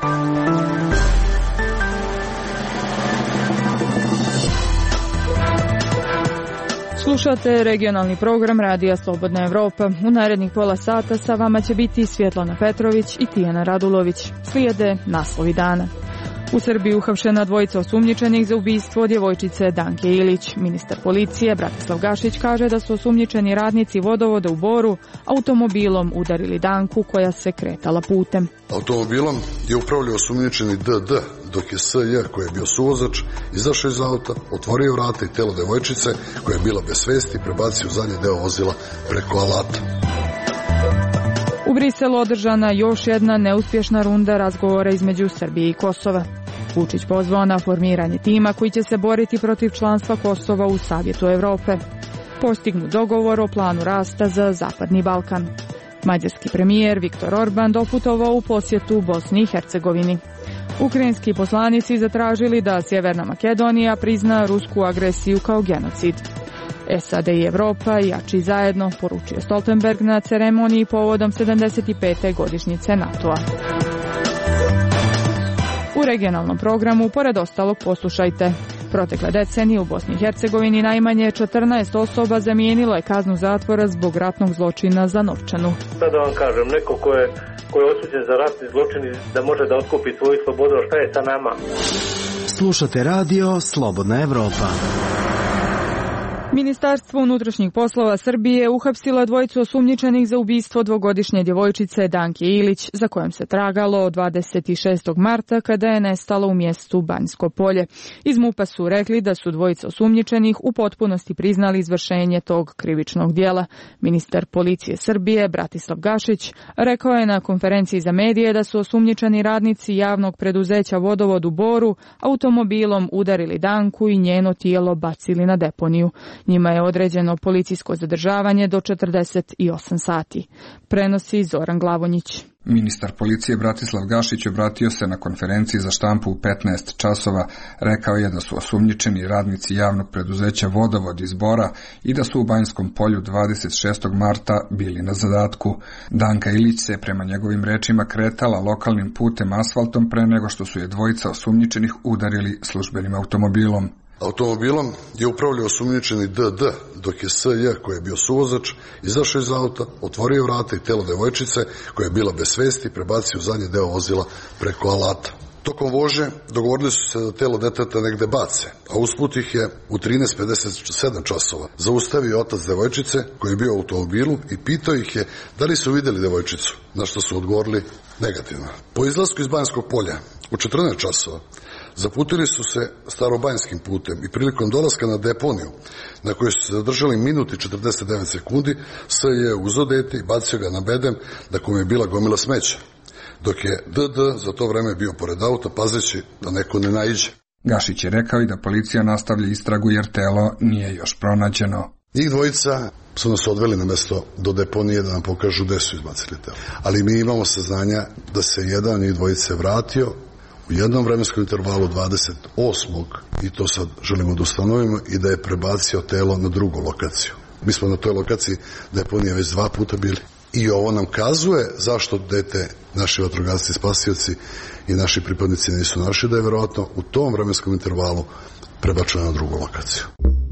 Slušate regionalni program Radija Slobodna Evropa. U narednih pola sata sa vama će biti Svjetlana Petrović i Tijana Radulović. Slijede naslovi dana. U Srbiji uhapšena dvojica osumnjičenih za ubistvo djevojčice Danke Ilić. Ministar policije Bratislav Gašić kaže da su osumnjičeni radnici vodovoda u Boru automobilom udarili Danku koja se kretala putem. Automobilom je upravljao osumnjičeni DD, dok je SJ, koji je bio suvozač, izašao iz auta, otvorio vrata i telo devojčice koja je bila bez svesti prebacio u zadnji deo vozila preko alata. U Briselu održana još jedna neuspješna runda razgovora između Srbije i Kosova. Vučić pozvao na formiranje tima koji će se boriti protiv članstva Kosova u Savjetu Evrope. Postignut dogovor o planu rasta za Zapadni Balkan. Mađarski premijer Viktor Orban doputovao u posjetu Bosni i Hercegovini. Ukrajinski poslanici zatražili da Sjeverna Makedonija prizna rusku agresiju kao genocid. SAD i Evropa jači zajedno, poručio Stoltenberg na ceremoniji povodom 75. godišnjice NATO-a. U regionalnom programu, pored ostalog, poslušajte. Protekle decenije u Bosni i Hercegovini najmanje 14 osoba zamijenilo je kaznu zatvora zbog ratnog zločina za novčanu. Sada vam kažem, neko ko je osuđen za ratni zločin da može da otkupi svoju slobodu, šta je sa nama? Slušate radio Slobodna Evropa. Ministarstvo unutrašnjih poslova Srbije uhapsila dvojicu osumnjičenih za ubistvo dvogodišnje djevojčice Danke Ilić, za kojom se tragalo od 26. marta kada je nestala u mjestu Banjsko Polje. Iz MUP-a su rekli da su dvojica osumnjičenih u potpunosti priznali izvršenje tog krivičnog djela. Ministar policije Srbije Bratislav Gašić rekao je na konferenciji za medije da su osumnjičeni radnici javnog preduzeća Vodovod u Boru automobilom udarili Danku i njeno tijelo bacili na deponiju. Njima je određeno policijsko zadržavanje do 48 sati. Prenosi Zoran Glavonjić. Ministar policije Bratislav Gašić obratio se na konferenciji za štampu u 15 časova. Rekao je da su osumnjičeni radnici javnog preduzeća Vodovod iz Bora i da su u Banjskom Polju 26. marta bili na zadatku. Danka Ilić se prema njegovim rečima kretala lokalnim putem asfaltom pre nego što su je dvojica osumnjičenih udarili službenim automobilom. Automobilom je upravljao osumnjičeni DD, dok je SJ, koji je bio suvozač, izašao iz auta, otvorio vrata i telo devojčice koja je bila bez svesti prebacio u zadnji deo vozila preko alata. Tokom vožnje dogovorili su se da telo deteta negde bace, a usput ih je u 13:57 časova zaustavio otac devojčice koji je bio u automobilu i pitao ih je da li su vidjeli devojčicu, na što su odgovorili negativno. Po izlasku iz Banjskog Polja u 14 časova zaputili su se starobanjskim putem i prilikom dolaska na deponiju, na kojoj su se zadržali minut i 49 sekundi, S je uzeo dete i bacio ga na bedem na kojem je bila gomila smeća, dok je DD za to vreme bio pored auta pazeći da neko ne naiđe. Gašić je rekao i da policija nastavlja istragu jer telo nije još pronađeno. Njih dvojica su nas odveli na mesto do deponije da nam pokažu gde su izbacili telo. Ali mi imamo saznanja da se jedan od njih dvojice vratio u jednom vremenskom intervalu 28. i to sad želimo da ustanovimo i da je prebacio telo na drugu lokaciju. Mi smo na toj lokaciji deponije već 2 puta bili. I ovo nam kazuje zašto dete naši vatrogasci, spasioci i naši pripadnici nisu našli, da je verovatno u tom vremenskom intervalu prebačeno na drugu lokaciju.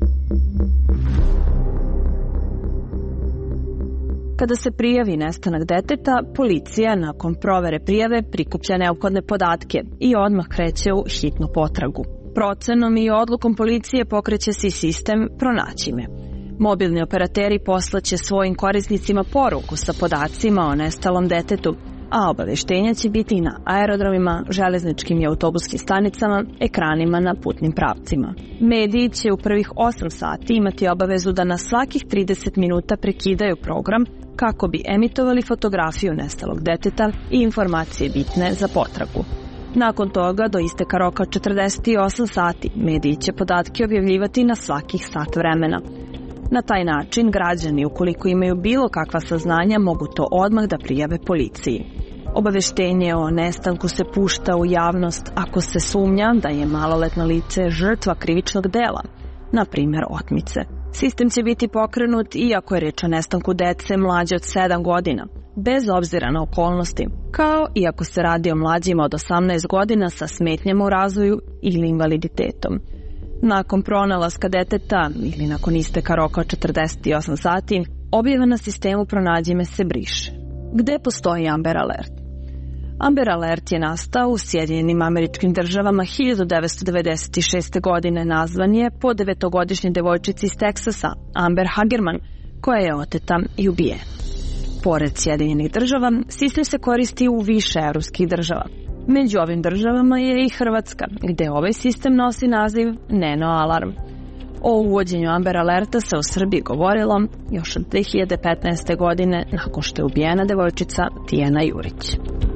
Kada se prijavi nestanak deteta, policija nakon provere prijave prikuplja neophodne podatke i odmah kreće u hitnu potragu. Procenom i odlukom policije pokreće se sistem Pronaći me. Mobilni operateri poslaće svojim korisnicima poruku sa podacima o nestalom detetu, a obaveštenja će biti na aerodromima, železničkim i autobuskim stanicama, ekranima na putnim pravcima. Mediji će u prvih 8 sati imati obavezu da na svakih 30 minuta prekidaju program kako bi emitovali fotografiju nestalog deteta i informacije bitne za potragu. Nakon toga, do isteka roka 48 sati, mediji će podatke objavljivati na svakih sat vremena. Na taj način, građani, ukoliko imaju bilo kakva saznanja, mogu to odmah da prijave policiji. Obaveštenje o nestanku se pušta u javnost ako se sumnja da je maloletno lice žrtva krivičnog dela, na primjer otmice. Sistem će biti pokrenut i ako je reč o nestanku dece mlađe od 7 godina. bez obzira na okolnosti, kao i ako se radi o mlađima od 18 godina sa smetnjama u razvoju ili invaliditetom. Nakon pronalaska deteta ili nakon isteka roka od 48 sati, objava na sistemu Pronađi me se briše. Gde postoji Amber Alert? Amber Alert je nastao u Sjedinjenim Američkim Državama 1996. godine. Nazvan je po 9-godišnjoj devojčici iz Teksasa, Amber Hagerman, koja je oteta i ubijena. Pored Sjedinjenih Država, sistem se koristi u više evropskih država. Među ovim državama je i Hrvatska, gde ovaj sistem nosi naziv Neno Alarm. O uvođenju Amber Alerta se u Srbiji govorilo još od 2015. godine nakon što je ubijena devojčica Tijana Jurić.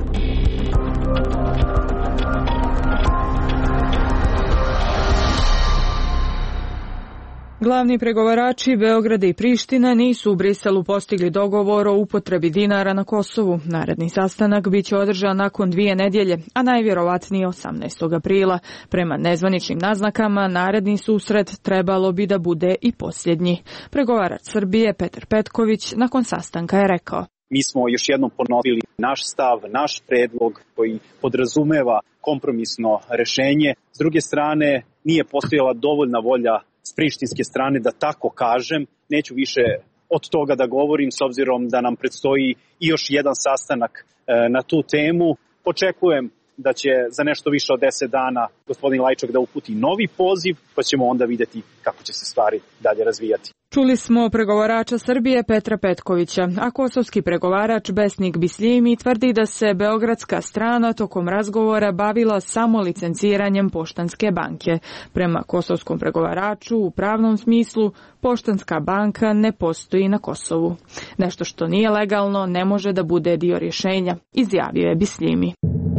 Glavni pregovarači Beograda i Priština nisu u Briselu postigli dogovor o upotrebi dinara na Kosovu. Naredni sastanak biće održan nakon 2 nedjelje, a najvjerovatnije 18. aprila. Prema nezvaničnim naznakama, naredni susret trebalo bi da bude i posljednji. Pregovarač Srbije Petar Petković nakon sastanka je rekao: Mi smo još jednom ponovili naš stav, naš predlog koji podrazumeva kompromisno rešenje. S druge strane, nije postojala dovoljna volja s prištinske strane da tako kažem. Neću više od toga da govorim s obzirom da nam predstoji i još jedan sastanak na tu temu. Očekujem da će za nešto više od 10 dana gospodin Lajčak da uputi novi poziv, pa ćemo onda vidjeti kako će se stvari dalje razvijati. Čuli smo pregovarača Srbije Petra Petkovića, a kosovski pregovarač Besnik Bisljimi tvrdi da se beogradska strana tokom razgovora bavila samo licenciranjem Poštanske banke. Prema kosovskom pregovaraču, u pravnom smislu, Poštanska banka ne postoji na Kosovu. Nešto što nije legalno ne može da bude dio rješenja, izjavio je Bisljimi.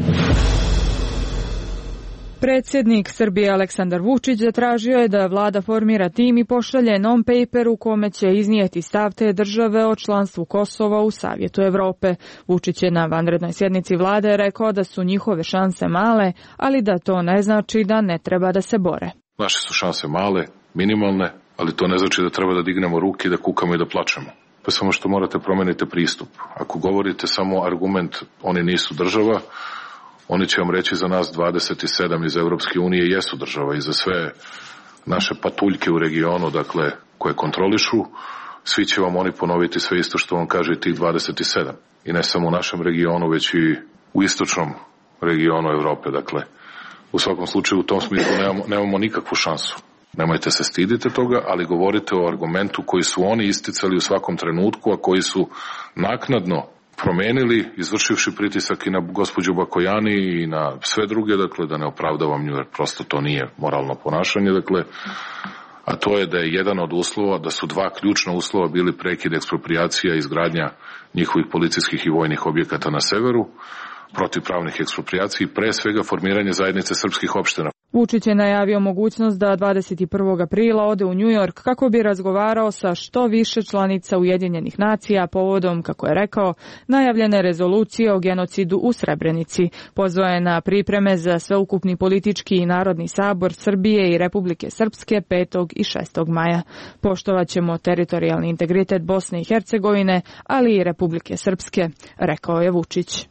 Predsjednik Srbije Aleksandar Vučić zatražio je da vlada formira tim i pošalje non-paper u kome će iznijeti stav te države o članstvu Kosova u Savjetu Evrope. Vučić je na vanrednoj sjednici vlade rekao da su njihove šanse male, ali da to ne znači da ne treba da se bore. Naše su šanse male, minimalne, ali to ne znači da treba da dignemo ruke, da kukamo i da plačemo. Pa samo što morate promeniti pristup. Ako govorite samo argument oni nisu država, oni će vam reći za nas 27 iz Evropske unije jesu država i za sve naše patuljke u regionu, dakle, koje kontrolišu, svi će vam oni ponoviti sve isto što vam kaže i tih 27. I ne samo u našem regionu, već i u istočnom regionu Evrope. Dakle, u svakom slučaju u tom smislu nemamo nikakvu šansu. Nemojte se stidite toga, ali govorite o argumentu koji su oni isticali u svakom trenutku, a koji su naknadno promenili, izvršivši pritisak i na gospođu Bakojani i na sve druge, dakle, da ne opravdavam nju, jer prosto to nije moralno ponašanje, dakle, a to je da je jedan od uslova, da su 2 ključna uslova bili prekid eksproprijacija i izgradnja njihovih policijskih i vojnih objekata na severu, protivpravnih eksproprijacija i pre svega formiranje zajednice srpskih opština. Vučić je najavio mogućnost da 21. aprila ode u New York kako bi razgovarao sa što više članica Ujedinjenih nacija povodom, kako je rekao, najavljene rezolucije o genocidu u Srebrenici. Pozvao je na pripreme za sveukupni politički i narodni sabor Srbije i Republike Srpske 5. i 6. maja. Poštovaćemo teritorijalni integritet Bosne i Hercegovine, ali i Republike Srpske, rekao je Vučić.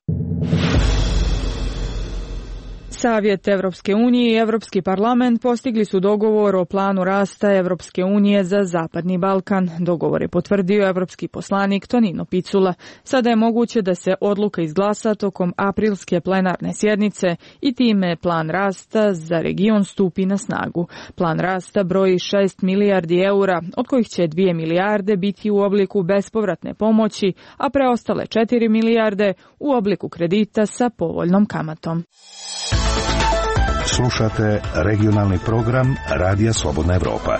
Savjet Evropske unije i Evropski parlament postigli su dogovor o planu rasta Evropske unije za Zapadni Balkan. Dogovor je potvrdio evropski poslanik Tonino Picula. Sada je moguće da se odluka izglasa tokom aprilske plenarne sjednice i time plan rasta za region stupi na snagu. Plan rasta broji 6 milijardi eura, od kojih će 2 milijarde biti u obliku bespovratne pomoći, a preostale 4 milijarde u obliku kredita sa povoljnom kamatom. Slušate regionalni program Radija Slobodna Evropa.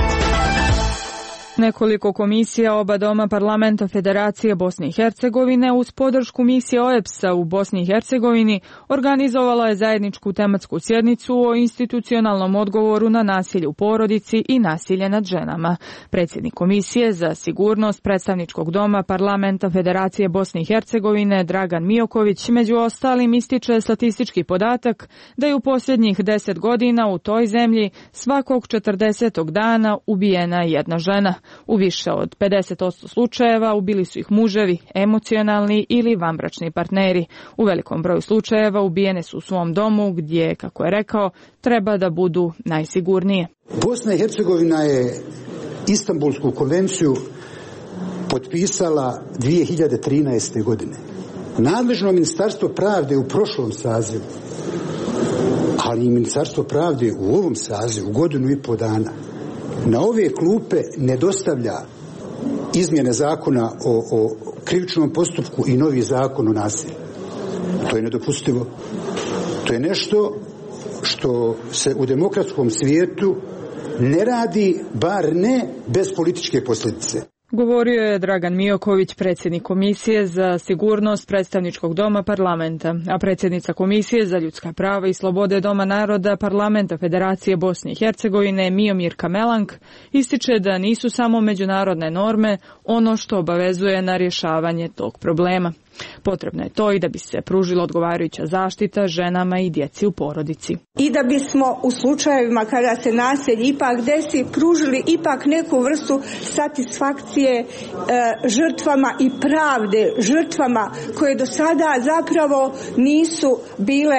Nekoliko komisija oba doma parlamenta Federacije Bosne i Hercegovine uz podršku misije OEBS-a u Bosni i Hercegovini organizovala je zajedničku tematsku sjednicu o institucionalnom odgovoru na nasilje u porodici i nasilje nad ženama. Predsjednik Komisije za sigurnost predstavničkog doma parlamenta Federacije Bosne i Hercegovine Dragan Mijoković među ostalim ističe statistički podatak da je u posljednjih 10 godina u toj zemlji svakog 40. dana ubijena jedna žena. U više od 50% slučajeva ubili su ih muževi, emocionalni ili vanbračni partneri. U velikom broju slučajeva ubijene su u svom domu gdje, kako je rekao, treba da budu najsigurnije. Bosna i Hercegovina je Istanbulsku konvenciju potpisala 2013. godine. Nadležno Ministarstvo pravde u prošlom sazivu, ali i Ministarstvo pravde u ovom sazivu, godinu i po dana, na ove klupe ne dostavlja izmjene zakona o krivičnom postupku i novi zakon o nasilju. To je nedopustivo. To je nešto što se u demokratskom svijetu ne radi, bar ne bez političke posljedice. Govorio je Dragan Mioković, predsjednik Komisije za sigurnost Predstavničkog doma parlamenta, a predsjednica Komisije za ljudska prava i slobode Doma naroda parlamenta Federacije Bosne i Hercegovine Miomirka Melank ističe da nisu samo međunarodne norme ono što obavezuje na rješavanje tog problema. Potrebno je to i da bi se pružila odgovarajuća zaštita ženama i djeci u porodici. I da bismo u slučajevima kada se nasilje ipak desi pružili ipak neku vrstu satisfakcije žrtvama i pravde žrtvama koje do sada zapravo nisu bile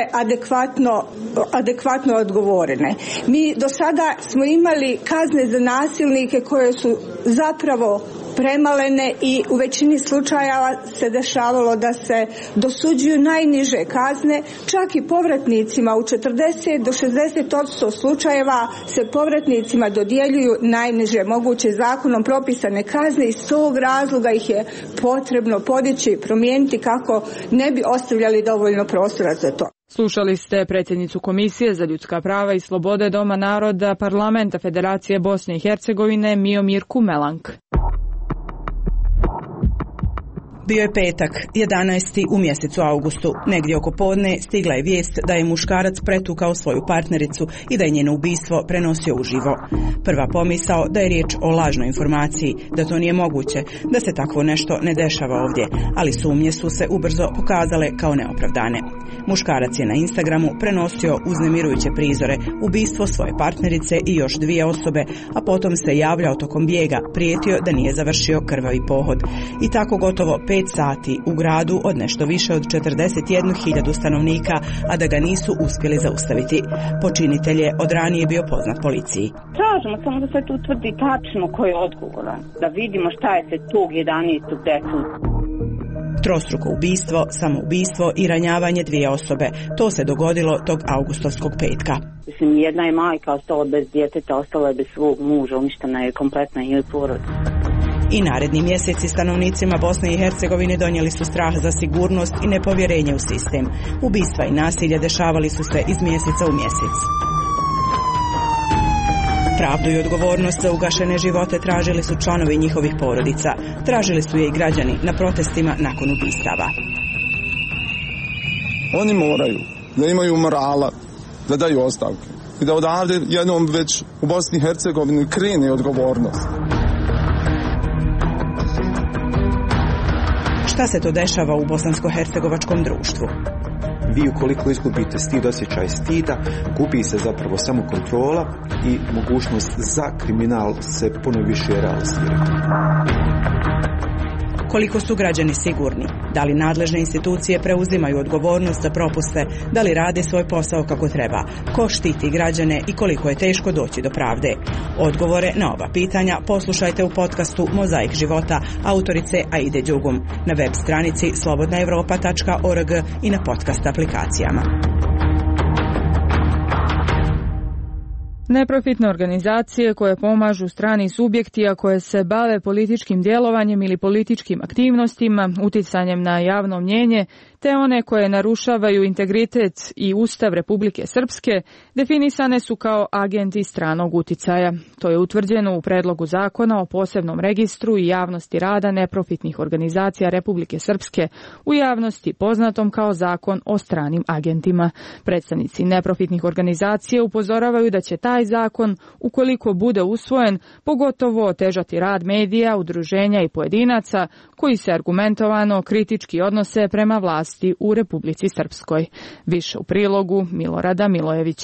adekvatno odgovorene. Mi do sada smo imali kazne za nasilnike koje su zapravo premalene i u većini slučajeva se dešavalo da se dosuđuju najniže kazne, čak i povratnicima u 40 do 60% slučajeva se povratnicima dodjeljuju najniže moguće zakonom propisane kazne i iz tog razloga ih je potrebno podići i promijeniti kako ne bi ostavljali dovoljno prostora za to. Slušali ste predsjednicu Komisije za ljudska prava i slobode Doma naroda parlamenta Federacije Bosne i Hercegovine Miomirku Melank. Bio je petak, 11. u mjesecu augustu. Negdje oko podne stigla je vijest da je muškarac pretukao svoju partnericu i da je njeno ubistvo prenosio uživo. Prva pomisao da je riječ o lažnoj informaciji, da to nije moguće, da se takvo nešto ne dešava ovdje, ali sumnje su se ubrzo pokazale kao neopravdane. Muškarac je na Instagramu prenosio uznemirujuće prizore, ubistvo svoje partnerice i još 2 osobe, a potom se javljao tokom bijega, prijetio da nije završio krvavi pohod. I tako gotovo 5 sati u gradu od nešto više od 41.000 stanovnika, a da ga nisu uspjeli zaustaviti. Počinitelj je od ranije bio poznat policiji. Tražimo samo da se tu utvrdi tačno ko je odgovoran, da vidimo šta je se tog 11. desilo. Trostruko ubistvo, samoubistvo i ranjavanje 2 osobe. To se dogodilo tog augustovskog petka. Mislim, jedna je majka ostala bez djeteta, ostala je bez svog muža, uništena je kompletna njoj porodica. I naredni mjeseci stanovnicima Bosne i Hercegovine donijeli su strah za sigurnost i nepovjerenje u sistem. Ubistva i nasilje dešavali su se iz mjeseca u mjesec. Pravdu i odgovornost za ugašene živote tražili su članovi njihovih porodica. Tražili su je i građani na protestima nakon ubistava. Oni moraju da imaju morala, da daju ostavke i da odavde jednom već u Bosni i Hercegovini krene odgovornost. Šta se to dešava u bosansko-hercegovačkom društvu? Vi ukoliko izgubite stid, osjećaj stida, gubi se zapravo samo kontrola i mogućnost za kriminal se puno više realizira. Koliko su građani sigurni? Da li nadležne institucije preuzimaju odgovornost za propuste? Da li rade svoj posao kako treba? Ko štiti građane i koliko je teško doći do pravde? Odgovore na ova pitanja poslušajte u podcastu Mozaik života autorice Aide Đugum na web stranici slobodnaevropa.org i na podcast aplikacijama. Neprofitne organizacije koje pomažu strani subjekti, a koje se bave političkim djelovanjem ili političkim aktivnostima, uticanjem na javno mnjenje, te one koje narušavaju integritet i Ustav Republike Srpske, definisane su kao agenti stranog uticaja. To je utvrđeno u predlogu zakona o posebnom registru i javnosti rada neprofitnih organizacija Republike Srpske, u javnosti poznatom kao zakon o stranim agentima. Predstavnici neprofitnih organizacija upozoravaju da će taj zakon, ukoliko bude usvojen, pogotovo otežati rad medija, udruženja i pojedinaca koji se argumentovano kritički odnose prema vlasti u Republici Srpskoj. Više u prilogu Milorada Milojevića.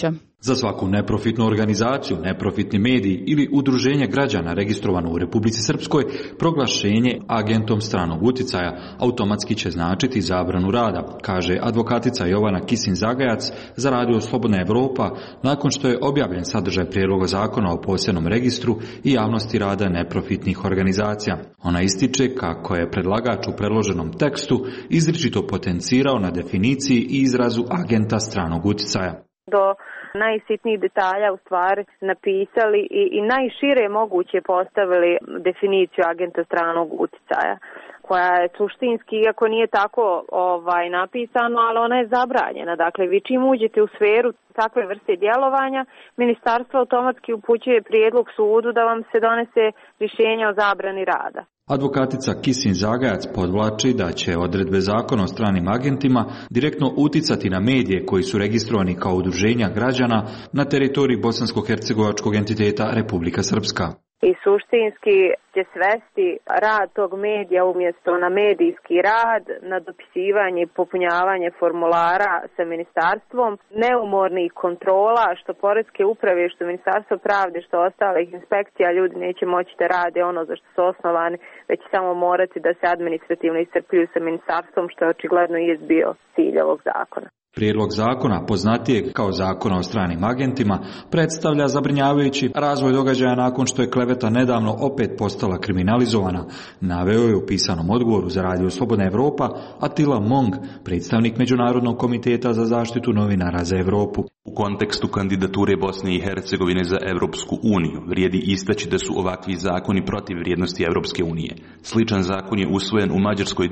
Za svaku neprofitnu organizaciju, neprofitni medij ili udruženje građana registrovano u Republici Srpskoj, proglašenje agentom stranog uticaja automatski će značiti zabranu rada, kaže advokatica Jovana Kisin-Zagajac za Radio Slobodna Evropa, nakon što je objavljen sadržaj prijedloga zakona o posebnom registru i javnosti rada neprofitnih organizacija. Ona ističe kako je predlagač u predloženom tekstu izričito potencirao na definiciji i izrazu agenta stranog uticaja. Do najsitnijih detalja u stvari napisali i najšire moguće postavili definiciju agenta stranog uticaja, koja je suštinski, iako nije tako napisano, ali ona je zabranjena. Dakle, vi čim uđete u sferu takve vrste djelovanja, ministarstvo automatski upućuje prijedlog sudu da vam se donese rješenje o zabrani rada. Advokatica Kisin-Zagajac podvlači da će odredbe zakona o stranim agentima direktno uticati na medije koji su registrovani kao udruženja građana na teritoriji bosansko-hercegovačkog entiteta Republika Srpska. I suštinski će svesti rad tog medija umjesto na medijski rad, na dopisivanje i popunjavanje formulara sa ministarstvom, neumornih kontrola, što poreske uprave, što ministarstvo pravde, što ostalih inspekcija, ljudi neće moći da rade ono za što su osnovani, već samo morati da se administrativno iscrpljuju sa ministarstvom, što je očigledno i bio cilj ovog zakona. Prijedlog zakona, poznatijeg kao zakona o stranim agentima, predstavlja zabrinjavajući razvoj događaja nakon što je kleveta nedavno opet postala kriminalizovana, naveo je u pisanom odgovoru za Radio Slobodna Evropa Attila Mong, predstavnik Međunarodnog komiteta za zaštitu novinara za Evropu. U kontekstu kandidature Bosne i Hercegovine za Evropsku uniju vrijedi istaći da su ovakvi zakoni protiv vrijednosti Evropske unije. Sličan zakon je usvojen u Mađarskoj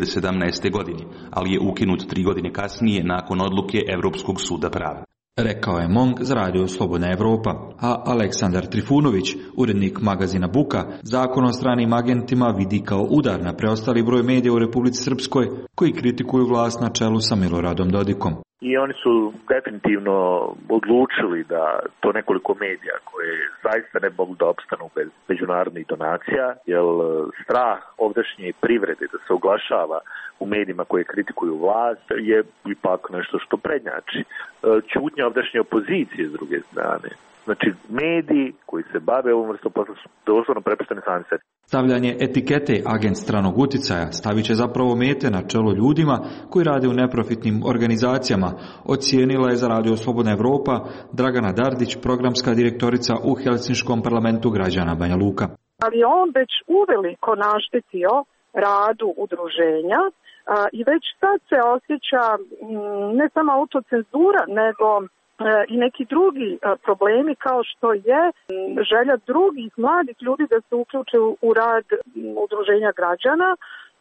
2017. godine, ali je ukinut 3 godine kasnije nakon odluke Evropskog suda prava. Rekao je Mong za Radio Slobodna Evropa, a Aleksandar Trifunović, urednik magazina Buka, zakon o stranim agentima vidi kao udar na preostali broj medija u Republici Srpskoj koji kritikuju vlast na čelu sa Miloradom Dodikom. I oni su definitivno odlučili da to nekoliko medija koje zaista ne mogu da opstanu bez međunarodnih donacija, jer strah ovdašnje privrede da se oglašava u medijima koje kritikuju vlast je ipak nešto što prednjači. Ćutnja ovdašnje opozicije s druge strane. Znači, mediji koji se bave ovom vrstom posla su doslovno prepušteni sami sebi. Stavljanje etikete agent stranog uticaja stavit će zapravo mete na čelo ljudima koji rade u neprofitnim organizacijama, ocijenila je za Radio Slobodna Evropa Dragana Dardić, programska direktorica u Helsinškom parlamentu građana Banja Luka. Ali on već uveliko naštetio radu udruženja i već sad se osjeća ne samo autocenzura, nego i neki drugi problemi kao što je želja drugih mladih ljudi da se uključe u rad udruženja građana.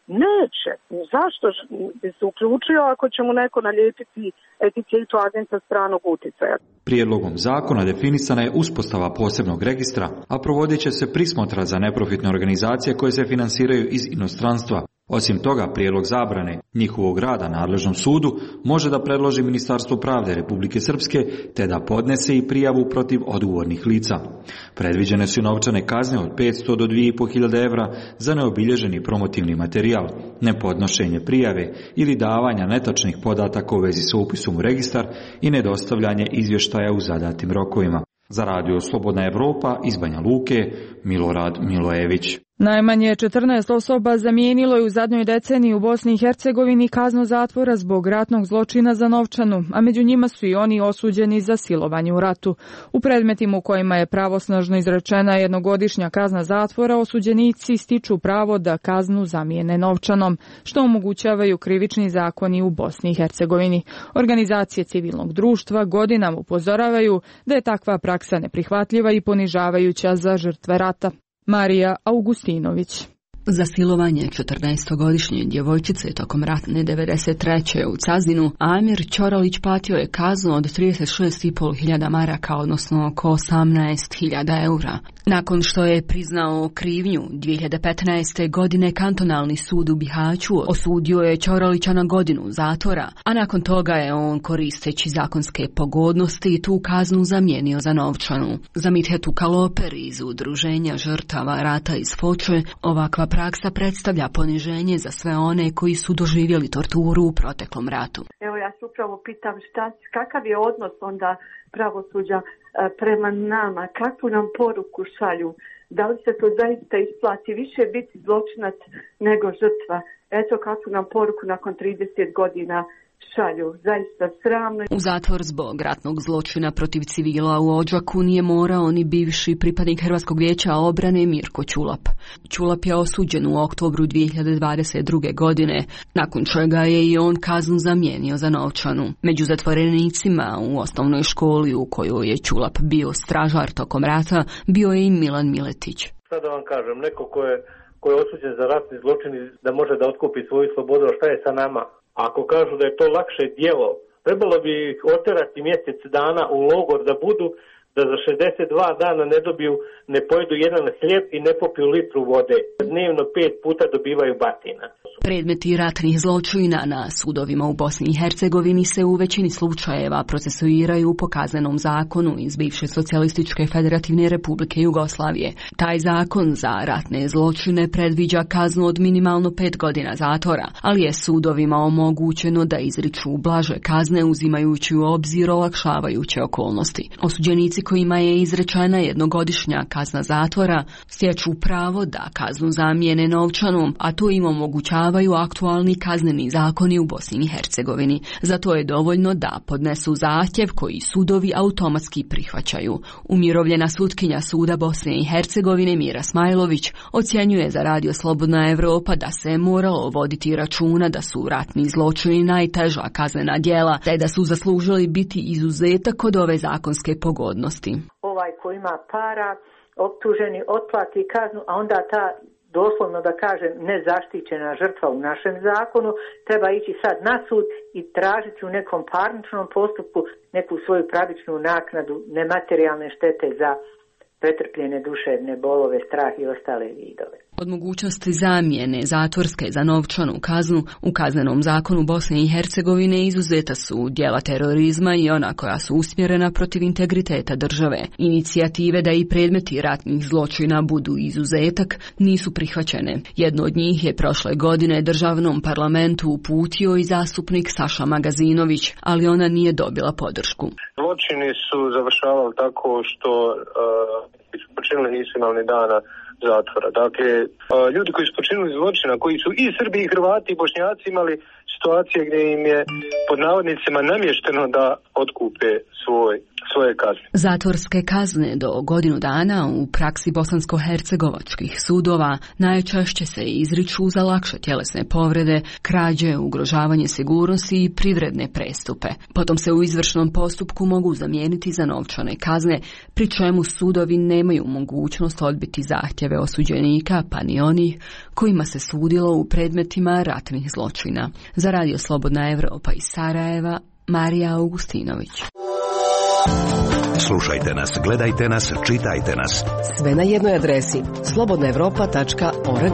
Neće. Zašto bi se uključio ako će mu neko nalijepiti etiketu agenta stranog uticaja? Prijedlogom zakona definisana je uspostava posebnog registra, a provodit će se prismotra za neprofitne organizacije koje se finansiraju iz inostranstva. Osim toga, prijedlog zabrane njihovog rada nadležnom sudu može da predloži Ministarstvo pravde Republike Srpske te da podnese i prijavu protiv odgovornih lica. Predviđene su novčane kazne od 500 do 2.500 evra za neobilježeni promotivni materijal, nepodnošenje prijave ili davanja netačnih podataka u vezi sa upisom u registar i nedostavljanje izvještaja u zadatim rokovima. Za Radio Slobodna Evropa iz Banja Luke, Milorad Milojević. Najmanje 14 osoba zamijenilo je u zadnjoj deceniji u Bosni i Hercegovini kaznu zatvora zbog ratnog zločina za novčanu, a među njima su i oni osuđeni za silovanje u ratu. U predmetima u kojima je pravosnažno izrečena jednogodišnja kazna zatvora, osuđenici stiču pravo da kaznu zamijene novčanom, što omogućavaju krivični zakoni u Bosni i Hercegovini. Organizacije civilnog društva godinama upozoravaju da je takva praksa neprihvatljiva i ponižavajuća za žrtve rata. Marija Augustinović. Za silovanje 14-godišnje djevojčice tokom ratne 93. u Cazinu, Amir Ćoralić patio je kaznu od 36.500 maraka, odnosno oko 18.000 eura. Nakon što je priznao krivnju, 2015. godine kantonalni sud u Bihaću osudio je Ćoralića na godinu zatvora, a nakon toga je on, koristeći zakonske pogodnosti, tu kaznu zamijenio za novčanu. Za Mithetu Kaloper iz Udruženja žrtava rata iz Foče, ovakva praksa predstavlja poniženje za sve one koji su doživjeli torturu u proteklom ratu. Evo, ja ja se upravo pitam kakav je odnos onda pravosuđa prema nama, kakvu nam poruku šalju, da li se to zaista isplati više biti zločinac nego žrtva. Eto kakvu nam poruku nakon 30 godina šalju, zaista sramno. U zatvor zbog ratnog zločina protiv civila u Odžaku nije morao ni bivši pripadnik Hrvatskog vijeća obrane Mirko Ćulap. Ćulap je osuđen u oktobru 2022. godine, nakon čega je i on kaznu zamijenio za novčanu. Među zatvorenicima u osnovnoj školi u kojoj je Ćulap bio stražar tokom rata bio je i Milan Miletić. Šta da vam kažem, neko ko je osuđen za ratni zločin da može da otkupi svoju slobodu, a šta je sa nama? Ako kažu da je to lakše djelo, trebalo bi ih oterati mjesec dana u logor da budu, da za 62 dana ne dobiju, ne pojedu jedan hljeb i ne popiju litru vode. Dnevno 5 puta dobivaju batina. Predmeti ratnih zločina na sudovima u Bosni i Hercegovini se u većini slučajeva procesuiraju po kaznenom zakonu iz bivše socijalističke federativne republike Jugoslavije. Taj zakon za ratne zločine predviđa kaznu od minimalno 5 godina zatvora, ali je sudovima omogućeno da izriču blaže kazne uzimajući u obzir olakšavajuće okolnosti. Osuđenici kojima je izrečena jednogodišnja kazna zatvora stječu pravo da kaznu zamijene novčanom, a to im omogućavaju aktualni kazneni zakoni u Bosni i Hercegovini. Zato je dovoljno da podnesu zahtjev koji sudovi automatski prihvaćaju. Umirovljena sutkinja suda Bosne i Hercegovine Mira Smajlović ocjenjuje za Radio Slobodna Evropa da se moralo voditi računa da su ratni zločini najteža kaznena djela, te da su zaslužili biti izuzetak od ove zakonske pogodnosti. Ovaj ko ima para, optuženi, otplati kaznu, a onda ta doslovno da kažem nezaštićena žrtva u našem zakonu treba ići sad na sud i tražiti u nekom parničnom postupku neku svoju pravičnu naknadu, nematerijalne štete za pretrpljene duševne bolove, strah i ostale vidove. Od mogućnosti zamjene zatvorske za novčanu kaznu u kaznenom zakonu Bosne i Hercegovine izuzeta su djela terorizma i ona koja su usmjerena protiv integriteta države. Inicijative da i predmeti ratnih zločina budu izuzetak nisu prihvaćene. Jedno od njih je prošle godine državnom parlamentu uputio i zastupnik Saša Magazinović, ali ona nije dobila podršku. Zločini su završavali tako što su počinili nisu imali ni dana zatvora. Dakle, ljudi koji su počinili zločina, koji su i Srbi, i Hrvati, i Bošnjaci imali situacije gdje im je pod navodnicima namješteno da otkupe svoje kazne. Zatvorske kazne do godinu dana u praksi bosansko-hercegovačkih sudova najčešće se izriču za lakše tjelesne povrede, krađe, ugrožavanje sigurnosti i privredne prestupe. Potom se u izvršnom postupku mogu zamijeniti za novčane kazne, pri čemu sudovi nemaju mogućnost odbiti zahtjeve osuđenika, pa ni onih kojima se sudilo u predmetima ratnih zločina. Za Radio Slobodna Evropa iz Sarajeva, Marija Augustinović. Slušajte nas, gledajte nas, čitajte nas. Sve na jednoj adresi slobodnaevropa.org.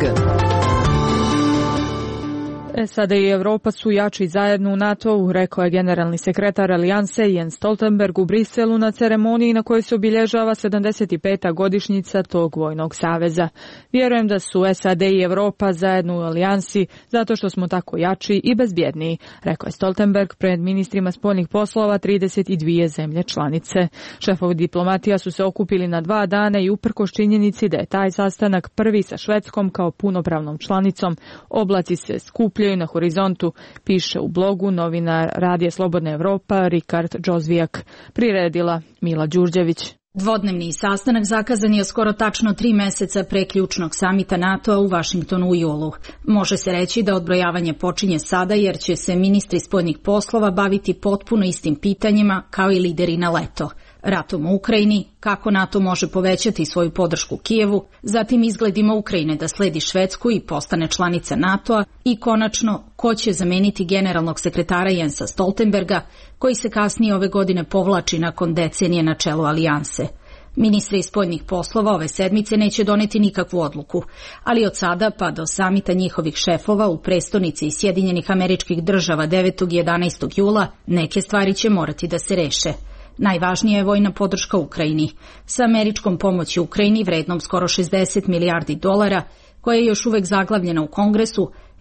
SAD i Evropa su jači zajedno u NATO-u, rekao je generalni sekretar Alijanse Jens Stoltenberg u Briselu na ceremoniji na kojoj se obilježava 75. godišnjica tog vojnog saveza. Vjerujem da su SAD i Evropa zajedno u Alijansi zato što smo tako jači i bezbjedniji, rekao je Stoltenberg pred ministrima spoljnih poslova 32 zemlje članice. Šefovi diplomatija su se okupili na 2 dana i uprkos činjenici da je taj sastanak prvi sa Švedskom kao punopravnom članicom, oblaci se skupljaju na horizontu, piše u blogu novinar Radija Slobodna Evropa Rikard Džozvijak. Priredila Mila Đurđević. Dvodnevni sastanak zakazan je skoro tačno 3 mjeseca pre ključnog samita NATO-a u Vašingtonu u julu. Može se reći da odbrojavanje počinje sada jer će se ministri spoljnih poslova baviti potpuno istim pitanjima kao i lideri na leto. Ratom u Ukrajini, kako NATO može povećati svoju podršku Kijevu, zatim izgledima Ukrajine da sledi Švedsku i postane članica NATO-a i konačno ko će zameniti generalnog sekretara Jensa Stoltenberga, koji se kasnije ove godine povlači nakon decenije na čelu Alijanse. Ministri spoljnih poslova ove sedmice neće doneti nikakvu odluku, ali od sada pa do samita njihovih šefova u prestonici Sjedinjenih Američkih Država 9. i 11. jula neke stvari će morati da se reše. Najvažnija je vojna podrška Ukrajini. Sa američkom pomoći Ukrajini vrednom skoro $60 milijardi, koja je još uvek zaglavljena u Kongresu,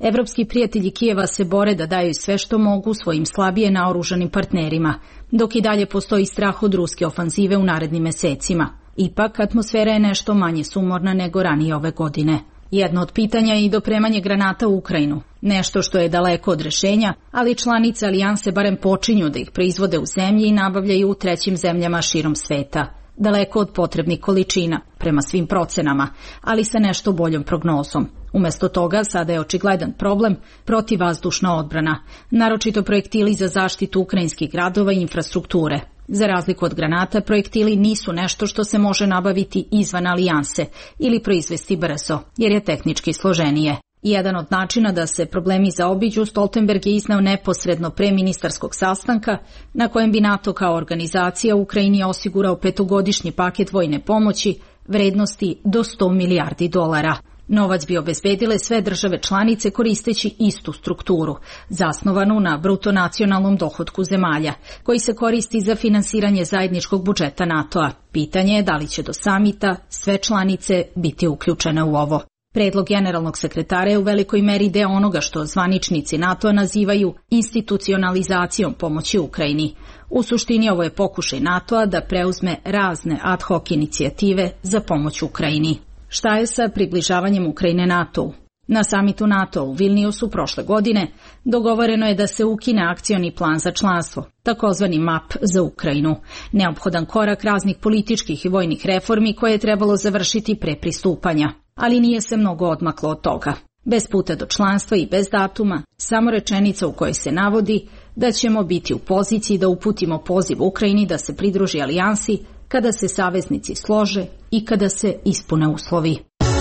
Evropski prijatelji Kijeva se bore da daju sve što mogu svojim slabije naoružanim partnerima, dok i dalje postoji strah od ruske ofanzive u narednim mesecima. Ipak, atmosfera je nešto manje sumorna nego ranije ove godine. Jedno od pitanja je i dopremanje granata u Ukrajinu. Nešto što je daleko od rešenja, ali članice alijanse barem počinju da ih proizvode u zemlji i nabavljaju u trećim zemljama širom sveta. Daleko od potrebnih količina, prema svim procenama, ali sa nešto boljom prognozom. Umesto toga, sada je očigledan problem protivvazdušna odbrana, naročito projektili za zaštitu ukrajinskih gradova i infrastrukture. Za razliku od granata, projektili nisu nešto što se može nabaviti izvan alijanse ili proizvesti brzo, jer je tehnički složenije. Jedan od načina da se problemi zaobiđu Stoltenberg je izneo neposredno pre ministarskog sastanka, na kojem bi NATO kao organizacija Ukrajini osigurao 5-godišnji paket vojne pomoći vrednosti do $100 milijardi. Novac bi obezbedile sve države članice koristeći istu strukturu, zasnovanu na bruto nacionalnom dohotku zemalja, koji se koristi za finansiranje zajedničkog budžeta NATO-a. Pitanje je da li će do samita sve članice biti uključene u ovo. Predlog generalnog sekretara je u velikoj meri deo onoga što zvaničnici NATO-a nazivaju institucionalizacijom pomoći Ukrajini. U suštini ovo je pokušaj NATO-a da preuzme razne ad hoc inicijative za pomoć Ukrajini. Šta je sa približavanjem Ukrajine NATO-u? Na samitu NATO u Vilniusu prošle godine dogovoreno je da se ukine akcioni plan za članstvo, takozvani MAP za Ukrajinu, neophodan korak raznih političkih i vojnih reformi koje je trebalo završiti pre pristupanja. Ali nije se mnogo odmaklo od toga. Bez puta do članstva i bez datuma, samo rečenica u kojoj se navodi da ćemo biti u poziciji da uputimo poziv Ukrajini da se pridruži alijansi kada se saveznici slože i kada se ispune uslovi.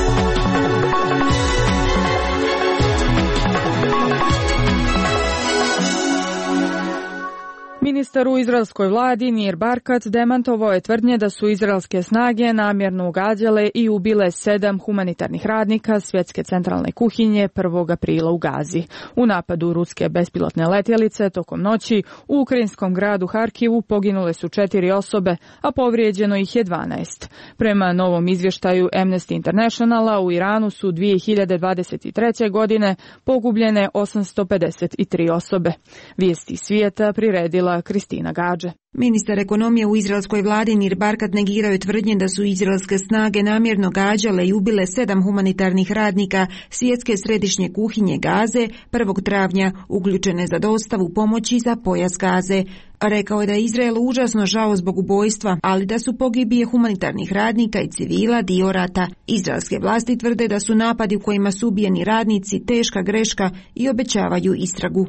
Ministar u izraelskoj vladi Nir Barkat demantovao je tvrdnje da su izraelske snage namjerno ugađale i ubile 7 humanitarnih radnika svjetske centralne kuhinje 1. aprila u Gazi. U napadu ruske bespilotne letjelice tokom noći u ukrajinskom gradu Harkivu poginule su 4 osobe, a povrijeđeno ih je 12. Prema novom izvještaju Amnesty Internationala u Iranu su 2023. godine pogubljene 853 osobe. Vijesti svijeta priredila Kristina Gađe. Ministar ekonomije u izraelskoj vladi Nir Barkat negirao je tvrdnje da su izraelske snage namjerno gađale i ubile 7 humanitarnih radnika svjetske središnje kuhinje Gaze 1. travnja uključene za dostavu pomoći za pojas Gaze. Rekao je da je Izraelu užasno žao zbog ubojstva, ali da su pogibije humanitarnih radnika i civila dio rata. Izraelske vlasti tvrde da su napadi u kojima su ubijeni radnici teška greška i obećavaju istragu.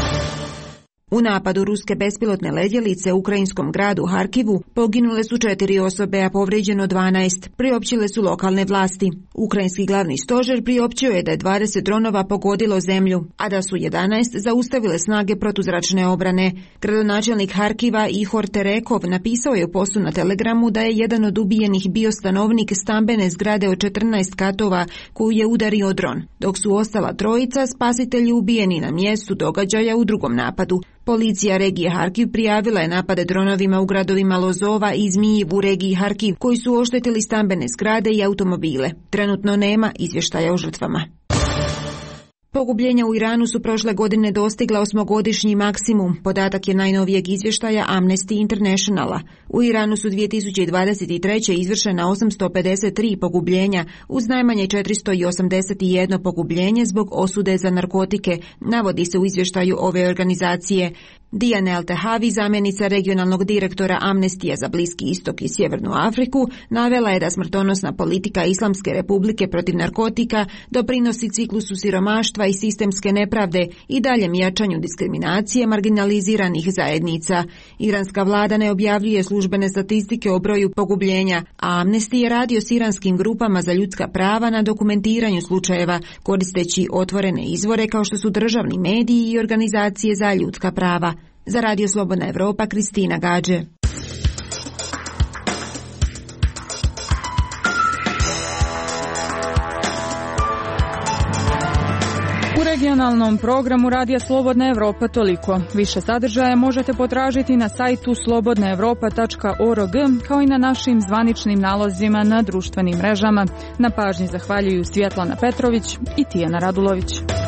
U napadu ruske bespilotne letjelice u ukrajinskom gradu Harkivu poginule su 4 osobe, a povrijeđeno 12, priopćile su lokalne vlasti. Ukrajinski glavni stožer priopćio je da je 20 dronova pogodilo zemlju, a da su 11 zaustavile snage protuzračne obrane. Gradonačelnik Harkiva Ihor Terekov napisao je u postu na Telegramu da je jedan od ubijenih bio stanovnik stambene zgrade od 14 katova koju je udario dron, dok su ostala trojica spasitelji ubijeni na mjestu događaja u drugom napadu. Policija regije Harkiv prijavila je napade dronovima u gradovima Lozova i Zmijiv u regiji Harkiv, koji su oštetili stambene zgrade i automobile. Trenutno nema izvještaja o žrtvama. Pogubljenja u Iranu su prošle godine dostigla 8-godišnji maksimum, podatak je najnovijeg izvještaja Amnesty Internationala. U Iranu su 2023. izvršena 853 pogubljenja, uz najmanje 481 pogubljenje zbog osude za narkotike, navodi se u izvještaju ove organizacije. Diane Al-Tehavi, zamjenica regionalnog direktora Amnestija za Bliski istok i Sjevernu Afriku, navela je da smrtonosna politika Islamske republike protiv narkotika doprinosi ciklusu siromaštva i sistemske nepravde i daljem jačanju diskriminacije marginaliziranih zajednica. Iranska vlada ne objavljuje službene statistike o broju pogubljenja, a Amnesty je radio s iranskim grupama za ljudska prava na dokumentiranju slučajeva, koristeći otvorene izvore kao što su državni mediji i organizacije za ljudska prava. Za Radio Slobodna Evropa, Kristina Gađe. U regionalnom programu Radija Slobodna Evropa toliko. Više sadržaja možete potražiti na sajtu slobodnaevropa.org kao i na našim zvaničnim nalozima na društvenim mrežama. Na pažnji zahvaljuju Svjetlana Petrović i Tijana Radulović.